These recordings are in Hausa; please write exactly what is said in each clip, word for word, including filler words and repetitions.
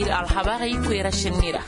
alhabari kwera shinira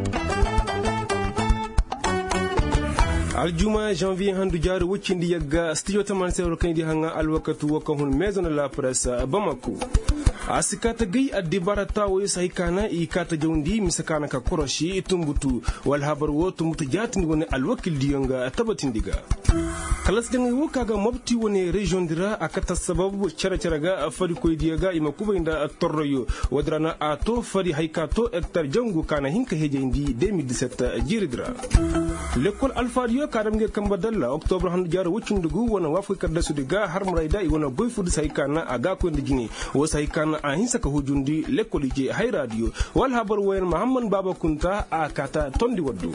aljuma janvier handu jaaru wuccindi yagga studio taman sewro kaydi hanga alwakatu wakahun maison de la presse Bamako asikata gay addi barata wo saykana i kata jawndi misakana ka koroshi tumbutu wal habar wo tumbutu jatindi woni alwakil diyonga tabatindiga kalas dangi wo kaga mabti woni region dira akata sababu cara caraga fadi koy diyaga ima kubayinda torroyo wadrana ato fadi haykato hectare jangu kana hinka hejeyndi deux mille dix-sept jiridra l'école alfadio kadamge kamba dalla octobre handu jaaru wuccindugu wona wafu kadda sudiga harmrayda i wona boyfude saykana aga ko ndijini wo saykana a hinsaka hujundi l'école je hay radio wal habar wayen Muhammad Baba Kunta a kata tondi waddu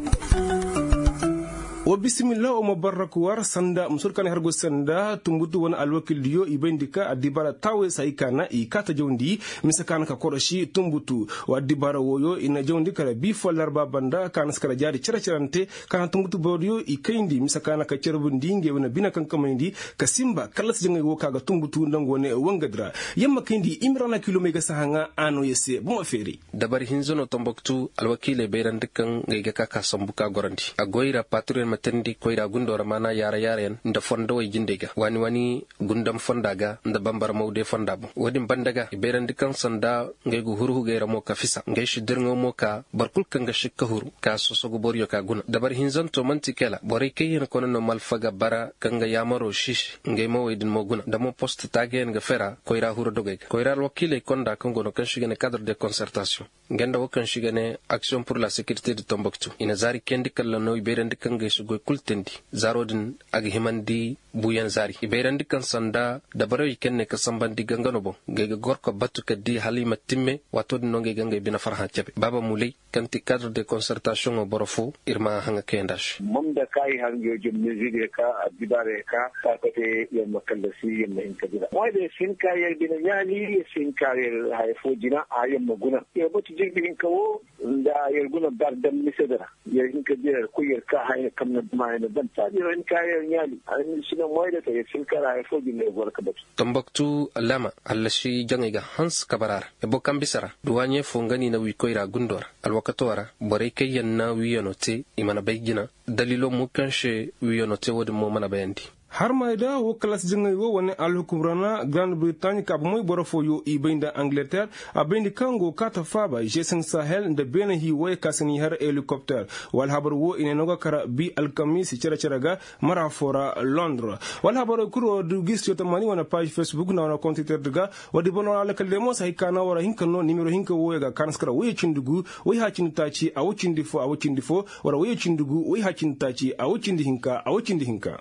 wa bismillah o mubarak war sanda musulkan hargo sanda tumbutu wona alwakil diyo ibendika adibara tawe saikana i kata jawndi misakana ka koroshi tumbutu wa adibara woyo ina jawndi kala bi follar babanda kana skara jadi ciracirante kana tumbutu bodiyo i kayndi misakana ka cerbundi ngewna bina kan kamayndi ka simba kalas jangay wo kaga tumbutu ndangone wangadra yamma kayndi imrana kilomega sahanga ano yese buma feri dabar hinzono tomboktu alwakile berandikan ngayga kaka sambuka gorandi agoira patron matandi koyra gundora mana yara yaren nda fondo way jindega wani wani gundam fondaga nda bambar mawde fondabo wodin bandaga iberandi kan sanda ngaygu hurhu gayra mo ka fisa ngay shidirngo mo ka barkul kan ga shikka huru ka sosogo boryo ka guna dabar hinzan to mantikela bore kayen kono no malfaga bara kan ga yamaro shish ngay mo waydin mo guna damo poste tagen ga fera koyra huru dogega koyra wakile konda kan gono kan shigene cadre de concertation ngenda wakan shigene action pour la sécurité de Tombouctou ina zari kendi kala no iberandi kan ga goy kultendi zarodin ag himandi buyan zari iberandi kan sanda dabaro ikenne ka sambandi gangano bo gege gorko battu kaddi halima timme wato no nge ganga bina farha tiabe baba mulay kanti cadre de concertation o borofo irma hanga kendash mom da kai hange je mesure ka adibare ka ta kote yamma kallasi yamma in kabira wai de sin kai bina nyali sin kai hay fojina ayamma guna ya boti jigbi in kawo da yerguna dardam misedara yerin kabira ko yer ka hay kam na mayna dan ta yin kayan yali an shi na moida ta yin kara ya fogi ne gor ka batu Tombouctou alama allashi jangiga Hans Kabarar e bokam bisara duwanye fongani na wikoira gundora alwakatora bore kayan na wiyonote imana baygina dalilo mukanshe wiyonote wodi mo mana bayandi har mayda wo kalas jingay wo woni alhukumrana Grande Bretagne ka moy borofo yo ibinda Angleterre abindi kango kata faba G cinq Sahel nda bena hi way kasani har helicopter wal habar wo ine noga kara bi alkamis cera ceraga mara fora Londres wal habar kuro du gis yo tamani wana page Facebook na wana compte Twitter daga wadi bono ala kalemo sai kana wara hinka no numero hinka wo ga kanskara wo cindugu wo ha cintaci a wo cindifo a wo cindifo wara wo cindugu wo ha cintaci a wo cindi hinka a wo cindi hinka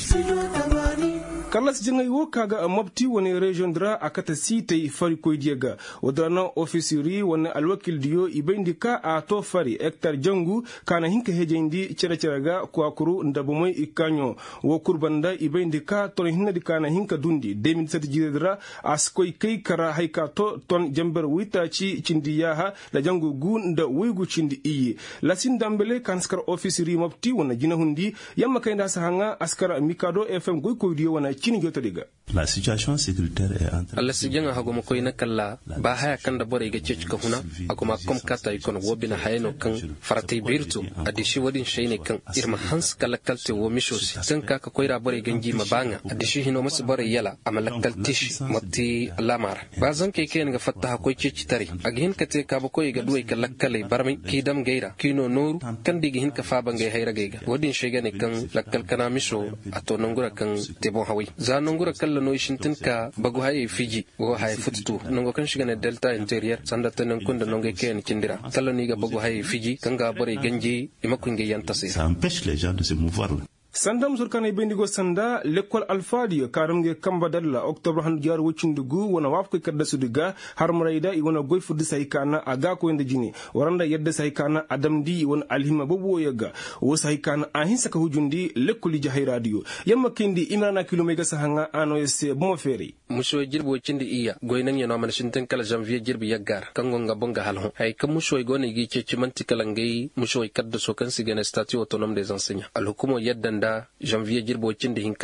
Carlos jingay wo kaga mabti woni region dra akata site fari koy diega wadana officieri woni alwakil diyo ibendi ka a to fari hectare jangu kana hinka hejendi cera ceraga ko akuru ndabumoy ikanyo wo kurbanda ibendi ka ton hinna di kana hinka dundi deux mille sept jiredra askoy kay kara hayka to ton jamber wita ci cindiyaha la jangu gun nda wuygu cindi iyi lasin dambele kanskar officieri mabti wona jina hundi yamma kayda sahanga askara mikado fm goy koy diyo wona la situation sécuritaire est en train alla sijanga hago mo koyna kala ba haya kanda bore ga cece ka huna akuma kom kata ikon wobina hayno kan farati birtu adishi wadin shayne kan irma hans kala kalte wo mishosi tan ka ka koyra bore ganji mabanga adishi hino mas bore yala amala kaltish matti lamar bazan ke ken ga fatta koy cece tari agin ka te ka ba koy ga duwai kala kale barmi kidam geira kino noru kan digi hin ka fa bangay hayra geiga wadin shayne kan lakkal kana misho ato nongura kan tebo hawi za nongura kala no shintin ka bagu haye fiji go haye futu nongo kan shiga ne delta interior sanda tanan kunda nongo ken kindira kala ni ga bagu haye fiji kanga bore ganji imakunge yanta sai ça empêche les gens de se mouvoir. Sandam surkana bendigo sanda l'école Alfadi karamge kamba dalla octobre han jar wucindugu wona wafko kadda sudiga har marayda i wona goy fuddi saykana aga ko ende jini waranda yedda saykana adamdi wona alhima bobo yaga wo saykana a hinsaka hujundi l'école jahay radio yamma kindi imrana kilomega sahanga ano yesse bomo feri musho jirbo cindi iya goynan yano man shinten kala janvier jirbi yaggar kango ngabonga halho hay kam musho goni gi ceci manti kala ngay musho kadda so kan sigene statut autonome des enseignants al hukumo yedda da janvier jirbo cindi hinka hani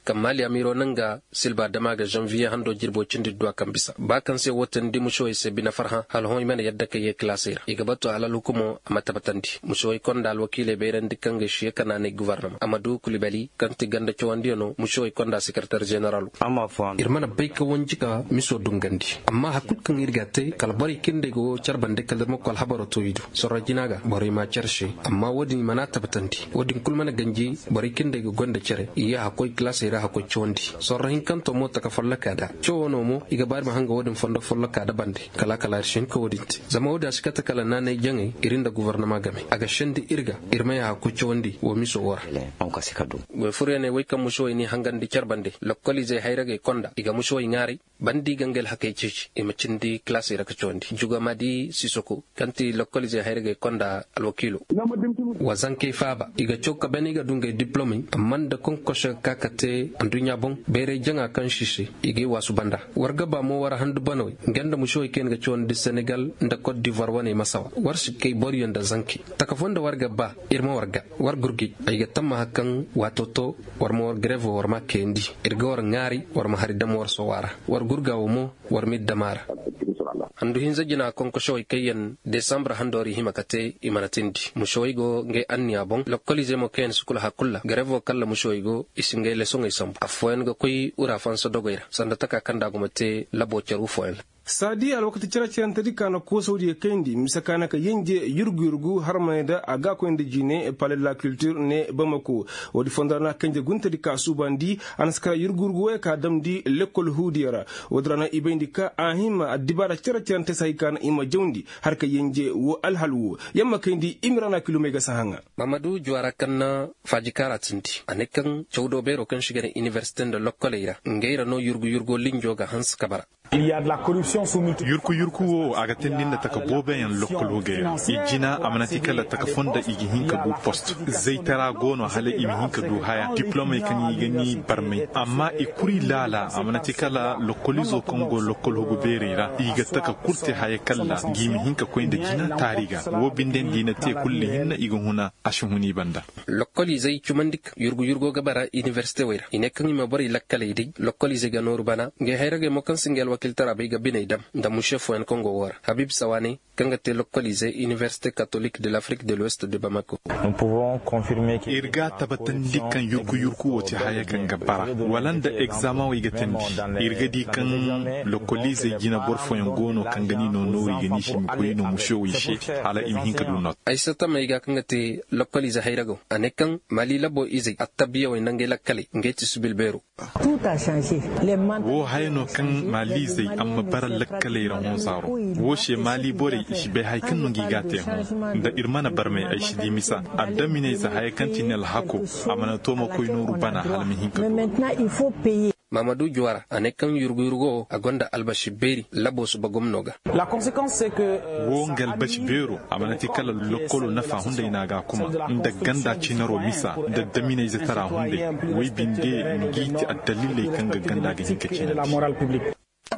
kamali amiro nanga silba dama ga janvier hando jirbo cindi do kan bisa ba kan sai watan di mushoy se bina farha hal hoy mana yadda kay classer igabato ala lukumo amatabatandi mushoy konda al wakile beiran dikkan ga shi kana ne gouvernement amadou kulibali kanti ganda chowandiono mushoy konda secrétaire général amma fon irmana bayka wonjika miso dungandi amma hakul kan irgate kalbari kinde go charbande kalmo kal habaro toyidu sorajinaga bari ma cherche amma wodi mana tabatandi wodi kulmana ganji bari kinde go gonda chere iya hakoy classe ra hakoy chondi sorrahin kanto mota ka fallaka da chowono mo iga bari ma hanga wodin fondo fallaka da bande kala kala shin ko wodinti zama woda shikata kala nane jangai irinda gouvernement game aga shendi irga irma ya hakoy chondi wo miso wora on ka sikadu go furene way kam musho ni hangandi charbande lokoli je hayrage konda iga musho ngari bandi gangel hakay cici imachindi classe ra ka chondi juga madi sisoko kanti lokoli je hayrage konda alwakilo wazanke faba iga choka beniga dunga diplôme amanda konkosha kakate andunya bon bere janga kan shishi ige wasu banda warga ba mo war handu banoy ganda musho ken ga chon di Senegal nda Côte d'Ivoire wane masawa warshi kay boriyon da zanki takafonda warga ba irma warga war gurgi ayga tamma hakan watoto war mo war greve war ma kendi irga war ngari war ma hari dam war sowara war gurga mo war mid damara andu hinza jina konko shoy kayen December handori himakate imanatindi mushoigo nge anniya bon lokolize mo ken sukula hakulla garevo kala mushoigo isinge lesonga isam afoen go koy ura fanso dogoira sanda taka kanda gumate labo charu foel sadi al wakati cira ciranta dikana ko saudi kendi misakana ka yenje yurgu yurgu harmayda aga ko inde jine palais de la culture ne Bamako wodi fondana kanje gunta dika subandi anaskara yurgu yurgu ka damdi lekol hudiyara wodrana ibendika ahima adibara cira ciranta saykana ima jawndi har ka yenje wo alhalwu yamma kendi imrana kilomega sahanga Mamadou Juara kanna fajikara tinti anekan chawdo bero kan shigane université de lokoleira ngeira no yurgu yurgo linjoga hans kabara il y a de la corruption sous multi yurku yurku wo aga tendinda taka bobe yan lokolo ge ijina amanati kala taka fonda igi hinka du post zaitara gono hale imi hinka du haya diplome kan yigani barme amma ikuri lala amanati kala lokolizo kongo lokolo go berira iga taka kurte haya kala gimi hinka ko inda jina tariga wo binden dina te kulli hinna iga huna ashuni banda lokoli zai chumandik yurgu yurgo gabara université wera inekan ma bari lakkale idi lokoli ze ganor bana ge hayrage mokan singel wakiltara biga binaydam da mushefo en Congo war Habib Sawane kanga te localisé Université catholique de l'Afrique de l'Ouest de Bamako. Nous pouvons confirmer que irga tabatan dikan yurku yurku woti haya kan gabara walanda examen wi gatendi irga dikan localisé gina borfo en gono kangani no no wi gani shi ko no musho wi shi ala im hinka du not aisata mai ga kanga te localisé hayrago anekan mali labo izi attabiya wa nangela kale ngeti subil beru tout a changé les man wo hayno kan mali zai amma bara lakkale ran zaro wo she mali bore ishi be haikan no gigate da irmana barme aishi di misa addamine za haikan tinel hako amana to mo koy nuru bana halmi hinka maintenant il faut payer Mamadou Juara anekan yurgu yurgo agonda albashi beri labo su bagomnoga la conséquence c'est que wo ngal bashi bero amanati kala lokolo nafa hunde inaga kuma inda ganda cinaro misa da damine za tara hunde wi binde ngiti addalile kan ganda ga hinka cinaro la morale publique.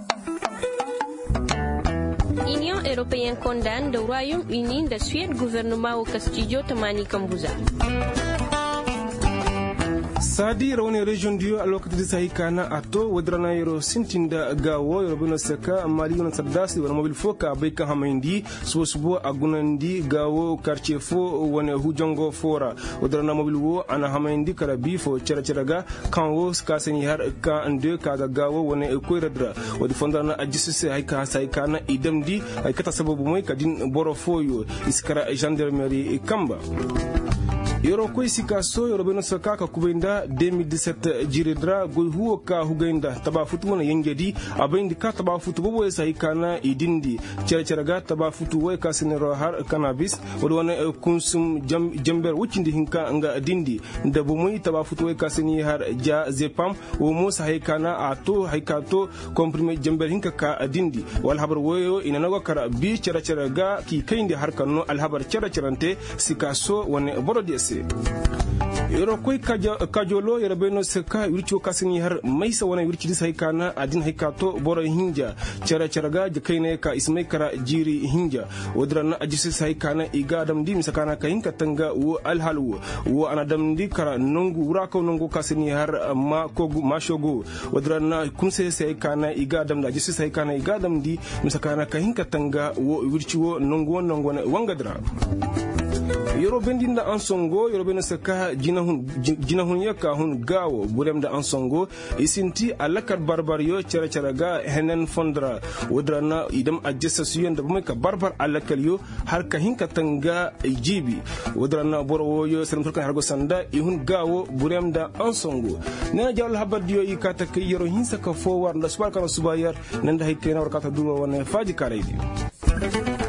Union européenne condamne le Royaume-Uni de Suède gouvernement au Castillo Tamani Kambuza. sadi rawne region dio alokati sahi kana ato wadrana yero sintinda gawo yero bino seka mali yon sadasi wana mobil foka bayka hamindi sosubo agunandi gawo quartier fo wana hujongo fora wadrana mobil wo ana hamindi karabi fo cera ceraga kan wo skaseni har ka ande kaga gawo wana koiradra wadi fondana ajisuse hay ka sahi kana idamdi ay kata sababu moy kadin boro foyo iskara gendarmerie kamba yoro koy sikaso yoro beno sakaka kubenda deux mille dix-sept jiridra goy huo ka hugenda taba futu mona yengedi abendi ka taba futu bobo e sayikana idindi cerceraga taba futu way ka sinero har cannabis wodone konsum jember wucindi hinka nga dindi ndabo moy taba futu way ka sini har ja zepam o mo sayikana ato haykato comprimé jember hinka ka dindi wal habar woyo ina nago kara bi cerceraga ki kayndi har kanno al habar cercerante sikaso wone borodesi se yoro koy kajolo yoro beno seka wircho kasini har maisa wana wirchi dis haykana adin haykato boro hinja cara caraga je kayne ka ismay kara jiri hinja wadrana ajisi haykana igadam di misakana ka hinka tanga wo alhalu wo anadam di kara nongu urako nongu kasini har ma kogu mashogo wadrana kumse haykana igadam da ajisi haykana igadam di misakana ka hinka tanga wo wirchi wo nongu nongu wangadra yoro bendinda ansongo yoro bena saka jinahun jinahun yaka hun gawo buremda ansongo isinti alakat barbario cara cara ga henen fondra wodrana idam ajessa suyen da bumeka barbar alakal yo har ka hinka tanga jibi wodrana boro yo selam turkan hargo sanda ihun gawo buremda ansongo na jawal habadiyo ikata ke yoro hinsa ka fo war nda subaka subayar nanda haykena warkata duwa wana faji karaidi